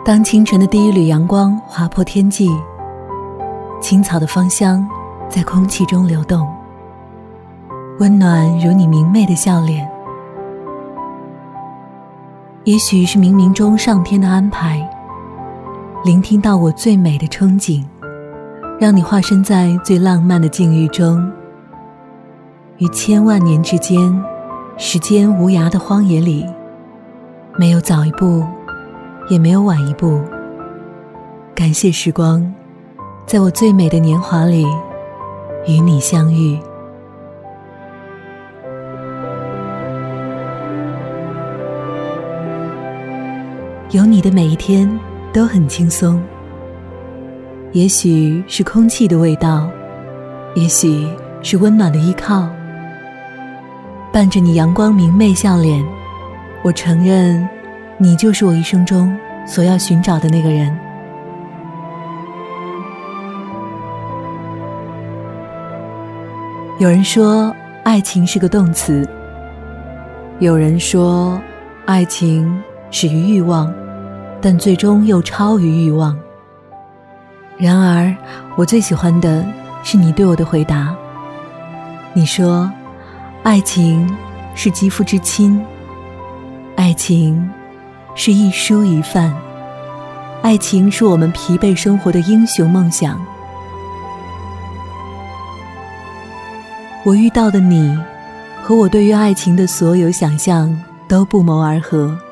当清晨的第一缕阳光划破天际，青草的芳香在空气中流动，温暖如你明媚的笑脸。也许是冥冥中上天的安排，聆听到我最美的憧憬，让你化身在最浪漫的境遇中，于千万年之间，时间无涯的荒野里，没有早一步，也没有晚一步。感谢时光，在我最美的年华里与你相遇。有你的每一天都很轻松，也许是空气的味道，也许是温暖的依靠，伴着你阳光明媚笑脸，我承认你就是我一生中所要寻找的那个人。有人说爱情是个动词，有人说爱情始于欲望，但最终又超于欲望。然而我最喜欢的是你对我的回答。你说爱情是肌肤之亲，爱情是一蔬一饭，爱情是我们疲惫生活的英雄梦想。我遇到的你和我对于爱情的所有想象都不谋而合，